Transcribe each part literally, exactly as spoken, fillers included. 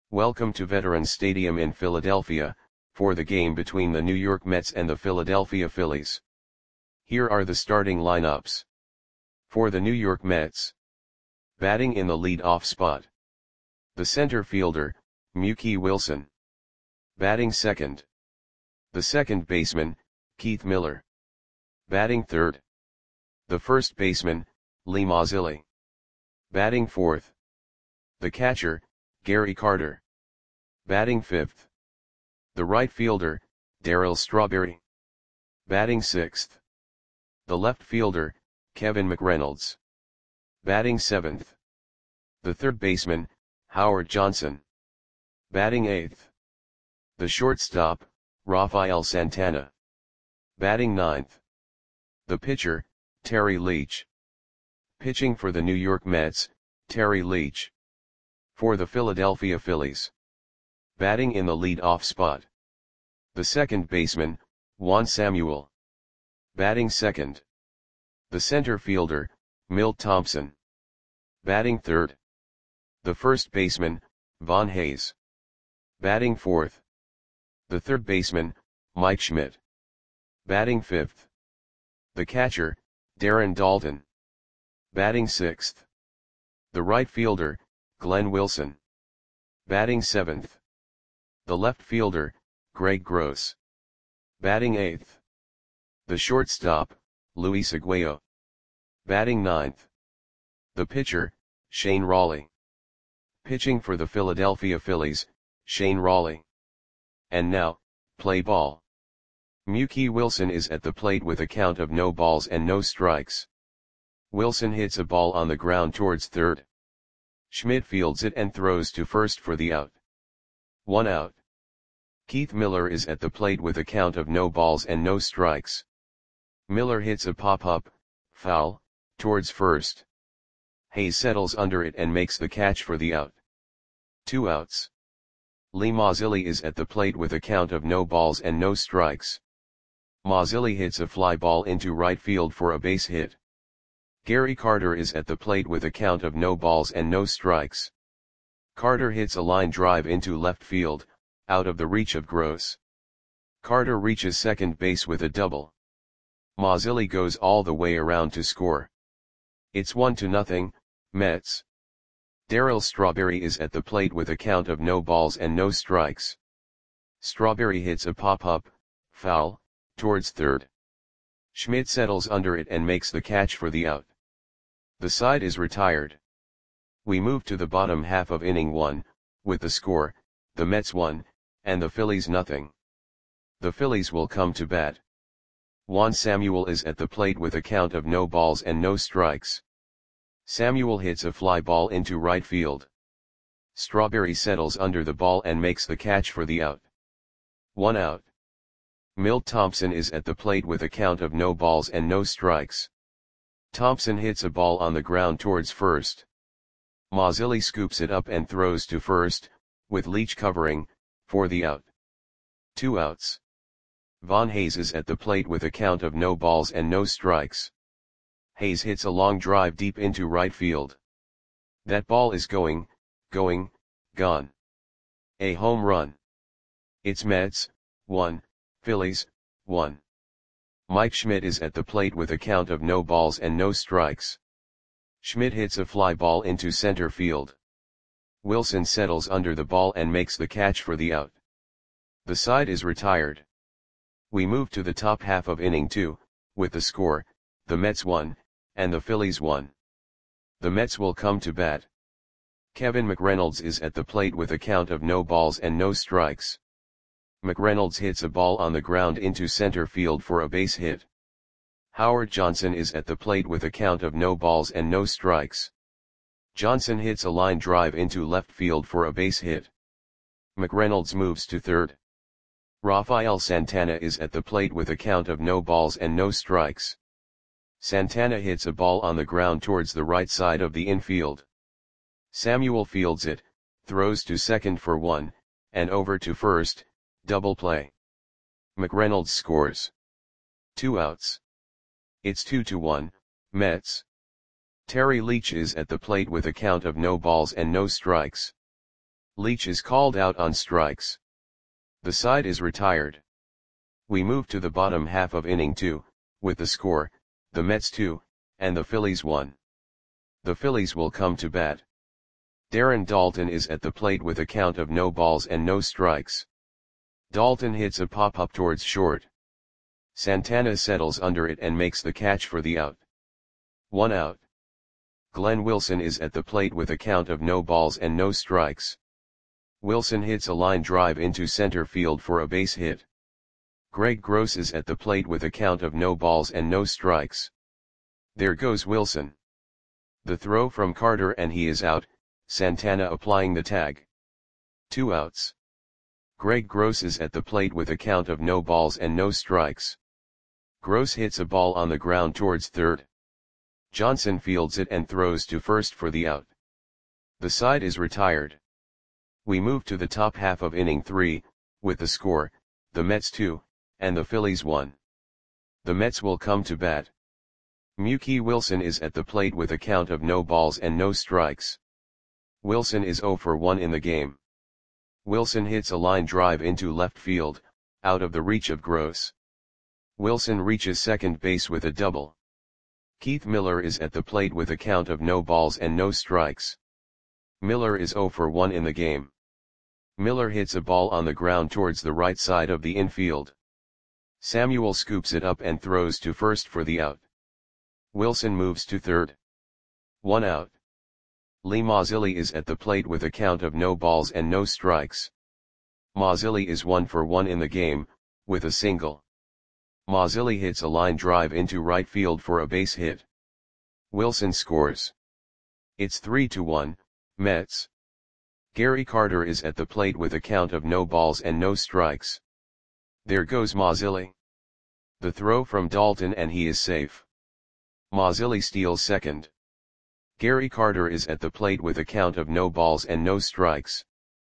Welcome to Veterans Stadium in Philadelphia, for the game between the New York Mets and the Philadelphia Phillies. Here are the starting lineups. For the New York Mets. Batting in the lead-off spot. The center fielder, Mookie Wilson. Batting second. The second baseman, Keith Miller. Batting third. The first baseman, Lee Mazzilli. Batting fourth. The catcher, Gary Carter. Batting fifth. The right fielder, Darryl Strawberry. Batting sixth. The left fielder, Kevin McReynolds. Batting seventh. The third baseman, Howard Johnson. Batting eighth. The shortstop, Rafael Santana. Batting ninth. The pitcher, Terry Leach. Pitching for the New York Mets, Terry Leach. For the Philadelphia Phillies. Batting in the lead-off spot. The second baseman, Juan Samuel. Batting second. The center fielder, Milt Thompson. Batting third. The first baseman, Von Hayes. Batting fourth. The third baseman, Mike Schmidt. Batting fifth. The catcher, Darren Daulton. Batting sixth. The right fielder, Glenn Wilson. Batting seventh. The left fielder, Greg Gross. Batting eighth. The shortstop, Luis Aguayo. Batting ninth. The pitcher, Shane Rawley. Pitching for the Philadelphia Phillies, Shane Rawley. And now, play ball. Mookie Wilson is at the plate with a count of no balls and no strikes. Wilson hits a ball on the ground towards third. Schmidt fields it and throws to first for the out. One out. Keith Miller is at the plate with a count of no balls and no strikes. Miller hits a pop-up, foul, towards first. Hayes settles under it and makes the catch for the out. Two outs. Lee Mazzilli is at the plate with a count of no balls and no strikes. Mazzilli hits a fly ball into right field for a base hit. Gary Carter is at the plate with a count of no balls and no strikes. Carter hits a line drive into left field, out of the reach of Gross. Carter reaches second base with a double. Mazzilli goes all the way around to score. It's one to nothing, Mets. Darryl Strawberry is at the plate with a count of no balls and no strikes. Strawberry hits a pop-up, foul, towards third. Schmidt settles under it and makes the catch for the out. The side is retired. We move to the bottom half of inning one, with the score, the Mets one, and the Phillies nothing. The Phillies will come to bat. Juan Samuel is at the plate with a count of no balls and no strikes. Samuel hits a fly ball into right field. Strawberry settles under the ball and makes the catch for the out. One out. Milt Thompson is at the plate with a count of no balls and no strikes. Thompson hits a ball on the ground towards first. Mazzilli scoops it up and throws to first, with Leach covering, for the out. Two outs. Von Hayes is at the plate with a count of no balls and no strikes. Hayes hits a long drive deep into right field. That ball is going, going, gone. A home run. It's Mets, one, Phillies, one. Mike Schmidt is at the plate with a count of no balls and no strikes. Schmidt hits a fly ball into center field. Wilson settles under the ball and makes the catch for the out. The side is retired. We move to the top half of inning two, with the score, the Mets one, and the Phillies one. The Mets will come to bat. Kevin McReynolds is at the plate with a count of no balls and no strikes. McReynolds hits a ball on the ground into center field for a base hit. Howard Johnson is at the plate with a count of no balls and no strikes. Johnson hits a line drive into left field for a base hit. McReynolds moves to third. Rafael Santana is at the plate with a count of no balls and no strikes. Santana hits a ball on the ground towards the right side of the infield. Samuel fields it, throws to second for one, and over to first, double play. McReynolds scores. Two outs. It's two to one, Mets. Terry Leach is at the plate with a count of no balls and no strikes. Leach is called out on strikes. The side is retired. We move to the bottom half of inning two, with the score, the Mets two, and the Phillies one. The Phillies will come to bat. Darren Daulton is at the plate with a count of no balls and no strikes. Daulton hits a pop-up towards short. Santana settles under it and makes the catch for the out. One out. Glenn Wilson is at the plate with a count of no balls and no strikes. Wilson hits a line drive into center field for a base hit. Greg Gross is at the plate with a count of no balls and no strikes. There goes Wilson. The throw from Carter and he is out, Santana applying the tag. Two outs. Greg Gross is at the plate with a count of no balls and no strikes. Gross hits a ball on the ground towards third. Johnson fields it and throws to first for the out. The side is retired. We move to the top half of inning three, with the score, the Mets two, and the Phillies one. The Mets will come to bat. Mookie Wilson is at the plate with a count of no balls and no strikes. Wilson is oh for one in the game. Wilson hits a line drive into left field, out of the reach of Gross. Wilson reaches second base with a double. Keith Miller is at the plate with a count of no balls and no strikes. Miller is oh for one in the game. Miller hits a ball on the ground towards the right side of the infield. Samuel scoops it up and throws to first for the out. Wilson moves to third. One out. Lee Mazzilli is at the plate with a count of no balls and no strikes. Mazzilli is one for one in the game, with a single. Mazzilli hits a line drive into right field for a base hit. Wilson scores. It's three to one, Mets. Gary Carter is at the plate with a count of no balls and no strikes. There goes Mazzilli. The throw from Daulton and he is safe. Mazzilli steals second. Gary Carter is at the plate with a count of no balls and no strikes.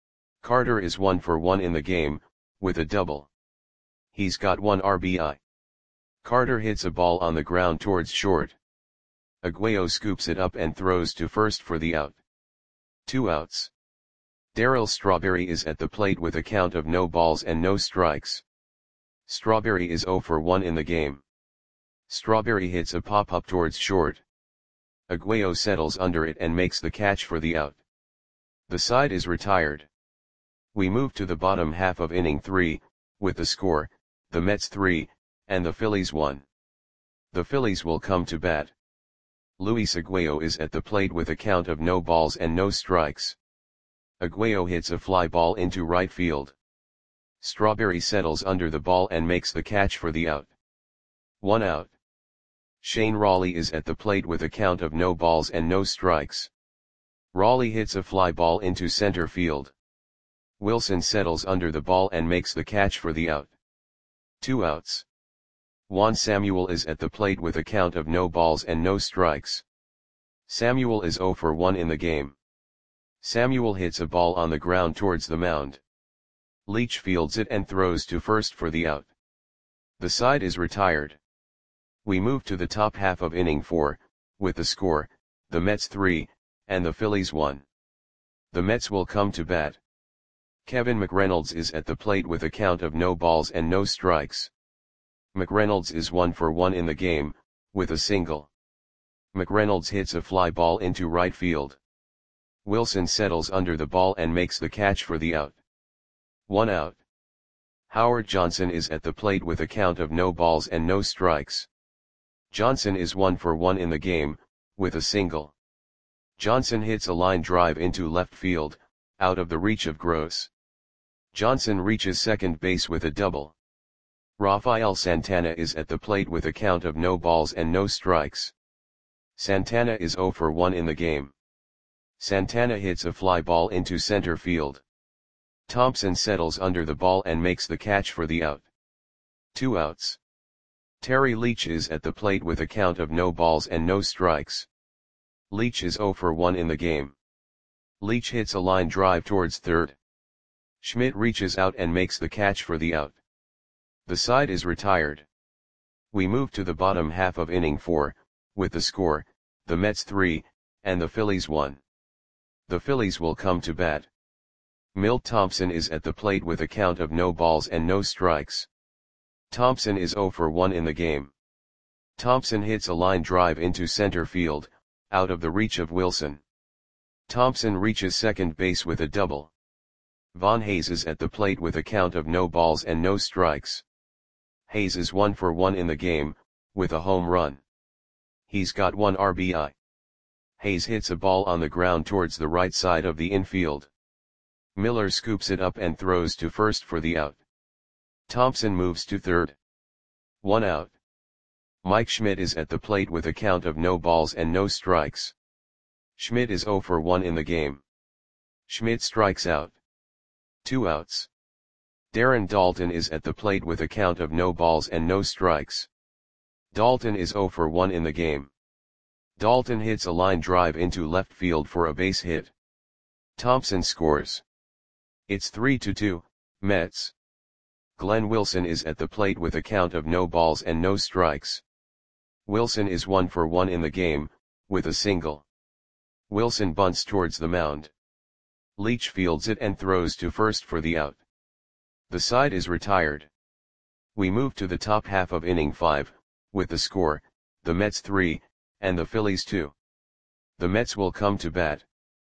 Carter is one for one in the game, with a double. He's got one R B I. Carter hits a ball on the ground towards short. Aguayo scoops it up and throws to first for the out. Two outs. Darryl Strawberry is at the plate with a count of no balls and no strikes. Strawberry is oh for one in the game. Strawberry hits a pop-up towards short. Aguayo settles under it and makes the catch for the out. The side is retired. We move to the bottom half of inning three, with the score, the Mets three, and the Phillies one. The Phillies will come to bat. Luis Aguayo is at the plate with a count of no balls and no strikes. Aguayo hits a fly ball into right field. Strawberry settles under the ball and makes the catch for the out. One out. Shane Raleigh is at the plate with a count of no balls and no strikes. Raleigh hits a fly ball into center field. Wilson settles under the ball and makes the catch for the out. Two outs. Juan Samuel is at the plate with a count of no balls and no strikes. Samuel is oh for one in the game. Samuel hits a ball on the ground towards the mound. Leach fields it and throws to first for the out. The side is retired. We move to the top half of inning four, with the score, the Mets three, and the Phillies one. The Mets will come to bat. Kevin McReynolds is at the plate with a count of no balls and no strikes. McReynolds is one for one in the game, with a single. McReynolds hits a fly ball into right field. Wilson settles under the ball and makes the catch for the out. One out. Howard Johnson is at the plate with a count of no balls and no strikes. Johnson is one for one in the game, with a single. Johnson hits a line drive into left field, out of the reach of Gross. Johnson reaches second base with a double. Rafael Santana is at the plate with a count of no balls and no strikes. Santana is oh for one in the game. Santana hits a fly ball into center field. Thompson settles under the ball and makes the catch for the out. Two outs. Terry Leach is at the plate with a count of no balls and no strikes. Leach is oh for one in the game. Leach hits a line drive towards third. Schmidt reaches out and makes the catch for the out. The side is retired. We move to the bottom half of inning four, with the score, the Mets three, and the Phillies one. The Phillies will come to bat. Milt Thompson is at the plate with a count of no balls and no strikes. Thompson is zero for one in the game. Thompson hits a line drive into center field, out of the reach of Wilson. Thompson reaches second base with a double. Von Hayes is at the plate with a count of no balls and no strikes. Hayes is one for one in the game, with a home run. He's got one R B I. Hayes hits a ball on the ground towards the right side of the infield. Miller scoops it up and throws to first for the out. Thompson moves to third. One out. Mike Schmidt is at the plate with a count of no balls and no strikes. Schmidt is zero for one in the game. Schmidt strikes out. Two outs. Darren Daulton is at the plate with a count of no balls and no strikes. Daulton is zero for one in the game. Daulton hits a line drive into left field for a base hit. Thompson scores. It's three to two, Mets. Glenn Wilson is at the plate with a count of no balls and no strikes. Wilson is one for one in the game, with a single. Wilson bunts towards the mound. Leach fields it and throws to first for the out. The side is retired. We move to the top half of inning five, with the score, the Mets three, and the Phillies two. The Mets will come to bat.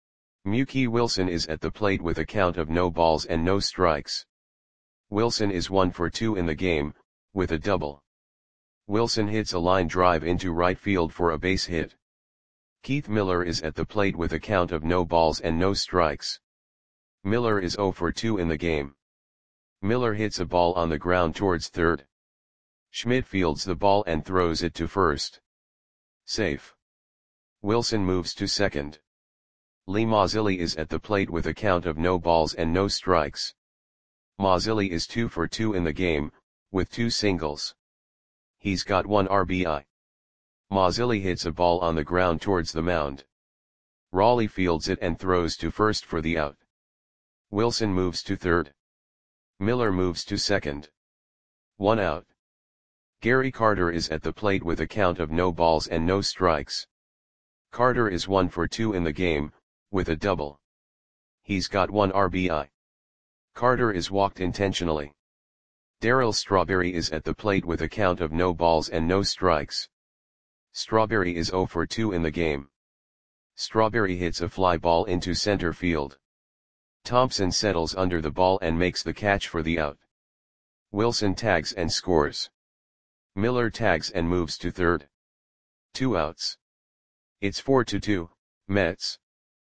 Mookie Wilson is at the plate with a count of no balls and no strikes. Wilson is one for two in the game, with a double. Wilson hits a line drive into right field for a base hit. Keith Miller is at the plate with a count of no balls and no strikes. Miller is zero for two in the game. Miller hits a ball on the ground towards third. Schmidt fields the ball and throws it to first. Safe. Wilson moves to second. Lee Mazzilli is at the plate with a count of no balls and no strikes. Mazzilli is two for two in the game, with two singles. He's got one R B I. Mazzilli hits a ball on the ground towards the mound. Raleigh fields it and throws to first for the out. Wilson moves to third. Miller moves to second. One out. Gary Carter is at the plate with a count of no balls and no strikes. Carter is one for two in the game, with a double. He's got one R B I. Carter is walked intentionally. Darryl Strawberry is at the plate with a count of no balls and no strikes. Strawberry is zero for two in the game. Strawberry hits a fly ball into center field. Thompson settles under the ball and makes the catch for the out. Wilson tags and scores. Miller tags and moves to third. Two outs. It's four to two, Mets.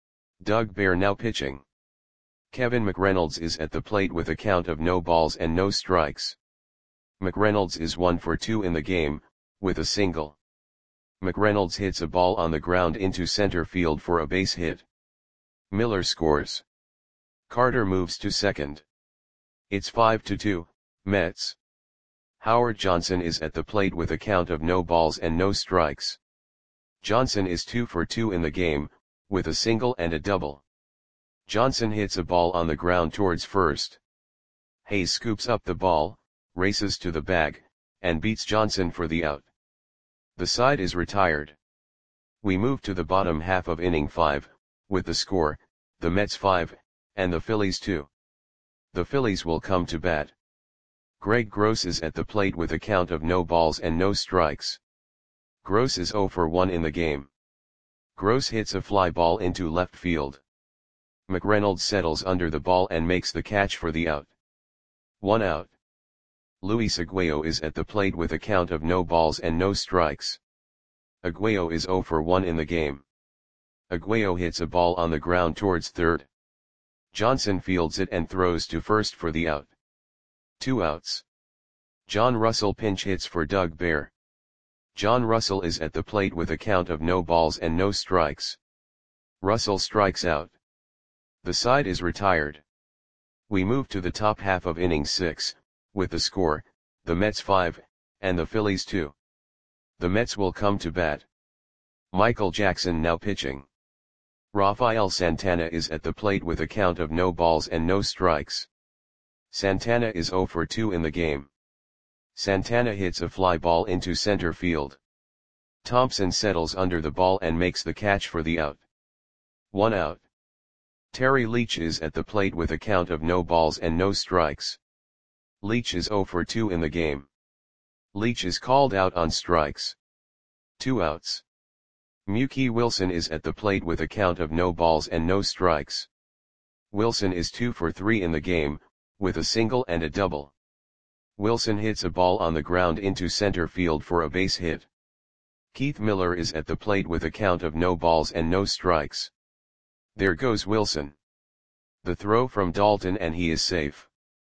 Doug Bear now pitching. Kevin McReynolds is at the plate with a count of no balls and no strikes. McReynolds is one for two in the game, with a single. McReynolds hits a ball on the ground into center field for a base hit. Miller scores. Carter moves to second. It's five to two, Mets. Howard Johnson is at the plate with a count of no balls and no strikes. Johnson is two for two in the game, with a single and a double. Johnson hits a ball on the ground towards first. Hayes scoops up the ball, races to the bag, and beats Johnson for the out. The side is retired. We move to the bottom half of inning five, with the score, the Mets five, and the Phillies two. The Phillies will come to bat. Greg Gross is at the plate with a count of no balls and no strikes. Gross is zero for one in the game. Gross hits a fly ball into left field. McReynolds settles under the ball and makes the catch for the out. One out. Luis Aguayo is at the plate with a count of no balls and no strikes. Aguayo is zero for one in the game. Aguayo hits a ball on the ground towards third. Johnson fields it and throws to first for the out. Two outs. John Russell pinch hits for Doug Bear. John Russell is at the plate with a count of no balls and no strikes. Russell strikes out. The side is retired. We move to the top half of inning six, with the score, the Mets five, and the Phillies two. The Mets will come to bat. Michael Jackson now pitching. Rafael Santana is at the plate with a count of no balls and no strikes. Santana is zero for two in the game. Santana hits a fly ball into center field. Thompson settles under the ball and makes the catch for the out. One out. Terry Leach is at the plate with a count of no balls and no strikes. Leach is zero for two in the game. Leach is called out on strikes. Two outs. Mookie Wilson is at the plate with a count of no balls and no strikes. Wilson is two for three in the game, with a single and a double. Wilson hits a ball on the ground into center field for a base hit. Keith Miller is at the plate with a count of no balls and no strikes. There goes Wilson. The throw from Dalton and he is safe.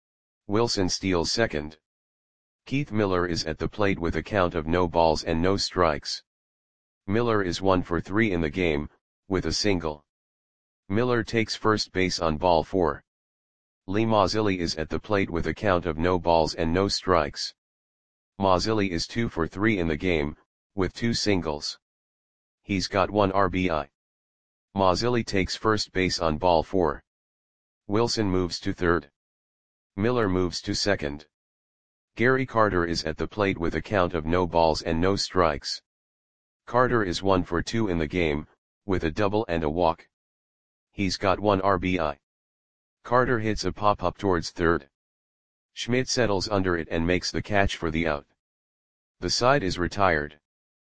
Wilson steals second. Keith Miller is at the plate with a count of no balls and no strikes. Miller is one for three in the game, with a single. Miller takes first base on ball four. Lee Mazzilli is at the plate with a count of no balls and no strikes. Mazzilli is two for three in the game, with two singles. He's got one R B I. Mazzilli takes first base on ball four. Wilson moves to third. Miller moves to second. Gary Carter is at the plate with a count of no balls and no strikes. Carter is one for two in the game, with a double and a walk. He's got one R B I. Carter hits a pop-up towards third. Schmidt settles under it and makes the catch for the out. The side is retired.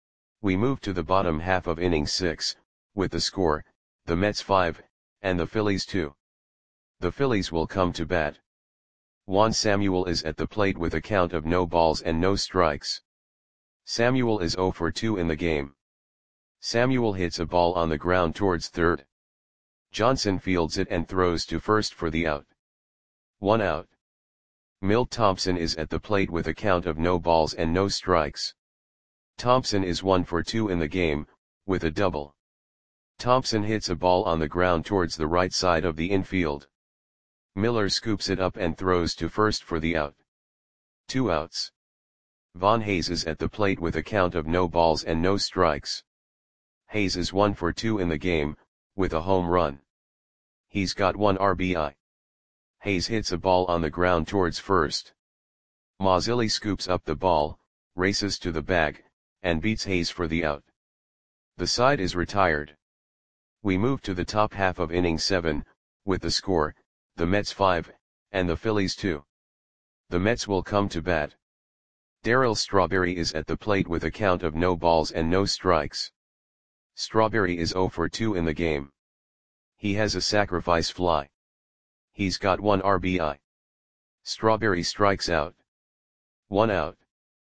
We move to the bottom half of inning six, with the score, the Mets five, and the Phillies two. The Phillies will come to bat. Juan Samuel is at the plate with a count of no balls and no strikes. Samuel is zero for two in the game. Samuel hits a ball on the ground towards third. Johnson fields it and throws to first for the out. One out. Milt Thompson is at the plate with a count of no balls and no strikes. Thompson is one for two in the game, with a double. Thompson hits a ball on the ground towards the right side of the infield. Miller scoops it up and throws to first for the out. Two outs. Von Hayes is at the plate with a count of no balls and no strikes. Hayes is one for two in the game, with a home run. He's got one R B I. Hayes hits a ball on the ground towards first. Mazzilli scoops up the ball, races to the bag, and beats Hayes for the out. The side is retired. We move to the top half of inning seven, with the score, the Mets five, and the Phillies two. The Mets will come to bat. Darryl Strawberry is at the plate with a count of no balls and no strikes. Strawberry is zero for two in the game. He has a sacrifice fly. He's got one R B I. Strawberry strikes out. One out.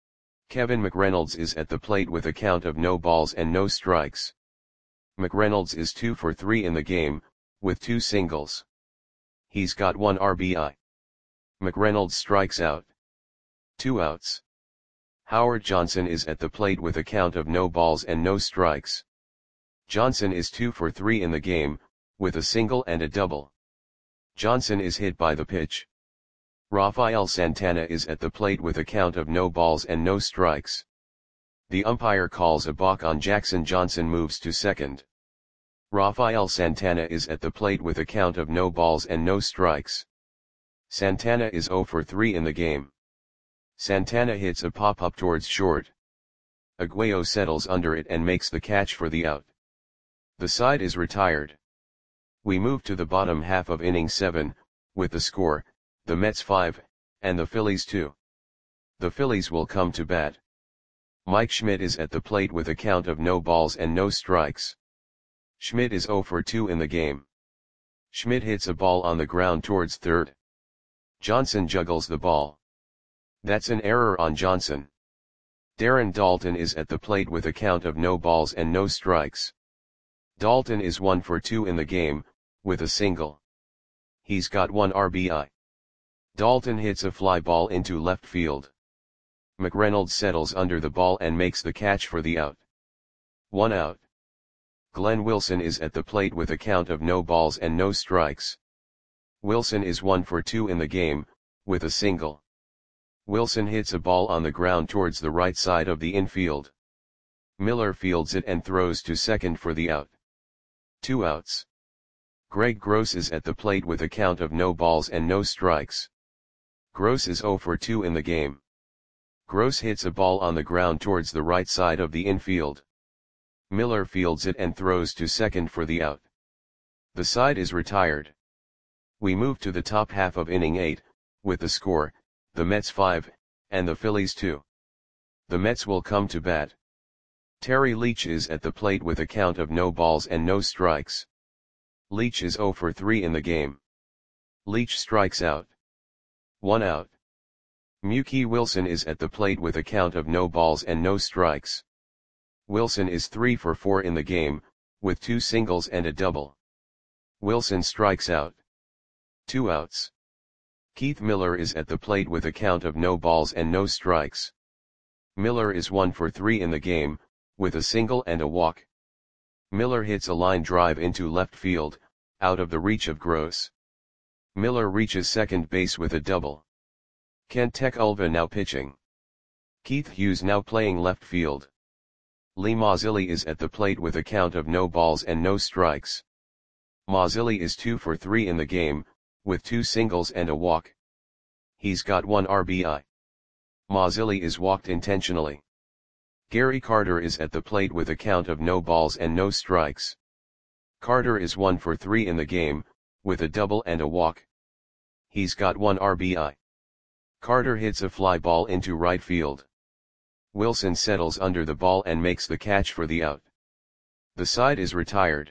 Kevin McReynolds is at the plate with a count of no balls and no strikes. McReynolds is two for three in the game, with two singles. He's got one R B I. McReynolds strikes out. Two outs. Howard Johnson is at the plate with a count of no balls and no strikes. Johnson is two for three in the game, with a single and a double. Johnson is hit by the pitch. Rafael Santana is at the plate with a count of no balls and no strikes. The umpire calls a balk on Jackson. Johnson moves to second. Rafael Santana is at the plate with a count of no balls and no strikes. Santana is zero for three in the game. Santana hits a pop-up towards short. Aguayo settles under it and makes the catch for the out. The side is retired. We move to the bottom half of inning seven, with the score, the Mets five, and the Phillies two. The Phillies will come to bat. Mike Schmidt is at the plate with a count of no balls and no strikes. Schmidt is zero for two in the game. Schmidt hits a ball on the ground towards third. Johnson juggles the ball. That's an error on Johnson. Darren Daulton is at the plate with a count of no balls and no strikes. Daulton is one for two in the game, with a single. He's got one R B I. Daulton hits a fly ball into left field. McReynolds settles under the ball and makes the catch for the out. One out. Glenn Wilson is at the plate with a count of no balls and no strikes. Wilson is one for two in the game, with a single. Wilson hits a ball on the ground towards the right side of the infield. Miller fields it and throws to second for the out. Two outs. Greg Gross is at the plate with a count of no balls and no strikes. Gross is zero for two in the game. Gross hits a ball on the ground towards the right side of the infield. Miller fields it and throws to second for the out. The side is retired. We move to the top half of inning eight, with the score, the Mets five, and the Phillies two. The Mets will come to bat. Terry Leach is at the plate with a count of no balls and no strikes. Leach is oh for three in the game. Leach strikes out. One out. Mookie Wilson is at the plate with a count of no balls and no strikes. Wilson is three for four in the game, with two singles and a double. Wilson strikes out. Two outs. Keith Miller is at the plate with a count of no balls and no strikes. Miller is one for three in the game, with a single and a walk. Miller hits a line drive into left field, out of the reach of Gross. Miller reaches second base with a double. Kent Tekulve now pitching. Keith Hughes now playing left field. Lee Mazzilli is at the plate with a count of no balls and no strikes. Mazzilli is two for three in the game, with two singles and a walk. He's got one R B I. Mazzilli is walked intentionally. Gary Carter is at the plate with a count of no balls and no strikes. Carter is one for three in the game, with a double and a walk. He's got one R B I. Carter hits a fly ball into right field. Wilson settles under the ball and makes the catch for the out. The side is retired.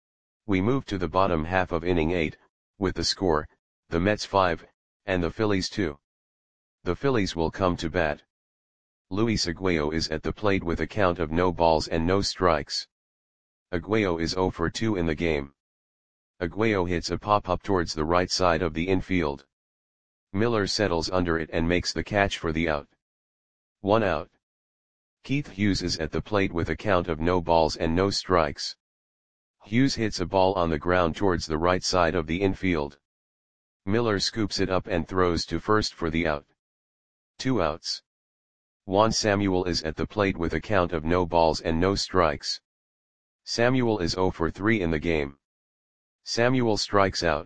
We move to the bottom half of inning eight, with the score, the Mets five, and the Phillies two. The Phillies will come to bat. Luis Aguayo is at the plate with a count of no balls and no strikes. Aguayo is oh for two in the game. Aguayo hits a pop-up towards the right side of the infield. Miller settles under it and makes the catch for the out. One out. Keith Hughes is at the plate with a count of no balls and no strikes. Hughes hits a ball on the ground towards the right side of the infield. Miller scoops it up and throws to first for the out. Two outs. Juan Samuel is at the plate with a count of no balls and no strikes. Samuel is oh for three in the game. Samuel strikes out.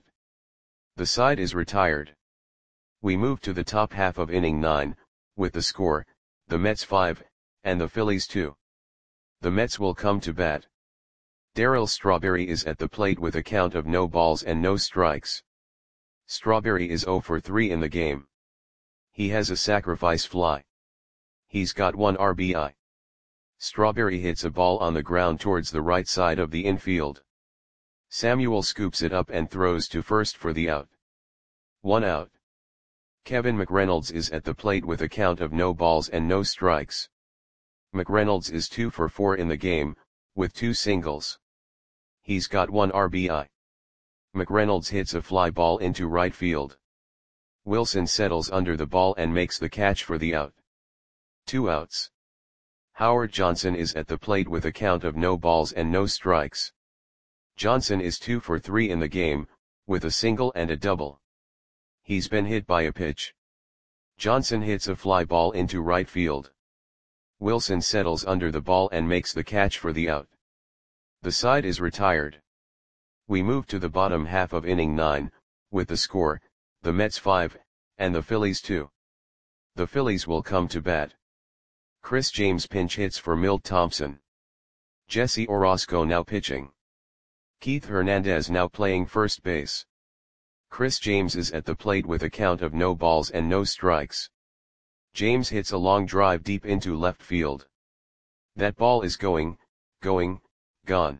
The side is retired. We move to the top half of inning nine, with the score, the Mets five, and the Phillies two. The Mets will come to bat. Darryl Strawberry is at the plate with a count of no balls and no strikes. Strawberry is oh for three in the game. He has a sacrifice fly. He's got one R B I. Strawberry hits a ball on the ground towards the right side of the infield. Samuel scoops it up and throws to first for the out. One out. Kevin McReynolds is at the plate with a count of no balls and no strikes. McReynolds is two for four in the game, with two singles. He's got one R B I. McReynolds hits a fly ball into right field. Wilson settles under the ball and makes the catch for the out. Two outs. Howard Johnson is at the plate with a count of no balls and no strikes. Johnson is two for three in the game, with a single and a double. He's been hit by a pitch. Johnson hits a fly ball into right field. Wilson settles under the ball and makes the catch for the out. The side is retired. We move to the bottom half of inning nine, with the score, the Mets five, and the Phillies two. The Phillies will come to bat. Chris James pinch hits for Milt Thompson. Jesse Orosco now pitching. Keith Hernandez now playing first base. Chris James is at the plate with a count of no balls and no strikes. James hits a long drive deep into left field. That ball is going, going, gone.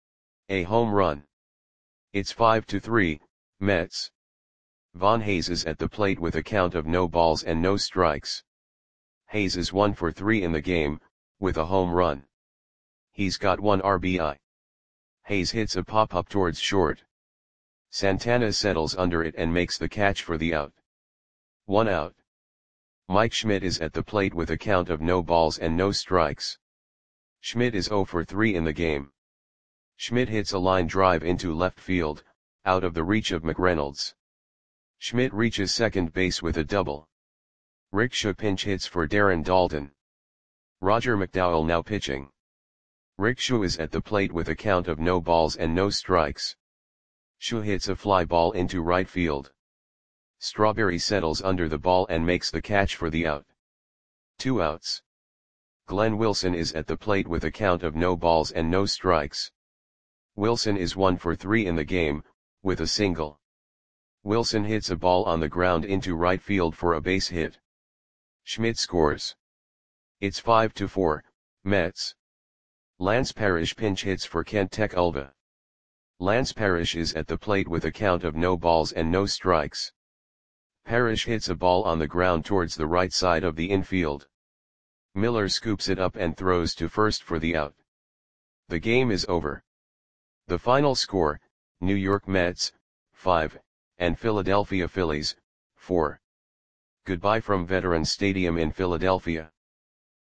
A home run. It's five to three, Mets. Von Hayes is at the plate with a count of no balls and no strikes. Hayes is one for three in the game, with a home run. He's got one R B I. Hayes hits a pop-up towards short. Santana settles under it and makes the catch for the out. One out. Mike Schmidt is at the plate with a count of no balls and no strikes. Schmidt is oh for three in the game. Schmidt hits a line drive into left field, out of the reach of McReynolds. Schmidt reaches second base with a double. Rickshaw pinch hits for Darren Daulton. Roger McDowell now pitching. Rickshaw is at the plate with a count of no balls and no strikes. Shaw hits a fly ball into right field. Strawberry settles under the ball and makes the catch for the out. Two outs. Glenn Wilson is at the plate with a count of no balls and no strikes. Wilson is one for three in the game, with a single. Wilson hits a ball on the ground into right field for a base hit. Schmidt scores. It's five to four, Mets. Lance Parrish pinch hits for Kent Tech Ulva. Lance Parrish is at the plate with a count of no balls and no strikes. Parrish hits a ball on the ground towards the right side of the infield. Miller scoops it up and throws to first for the out. The game is over. The final score, New York Mets, five, and Philadelphia Phillies, four. Goodbye from Veterans Stadium in Philadelphia.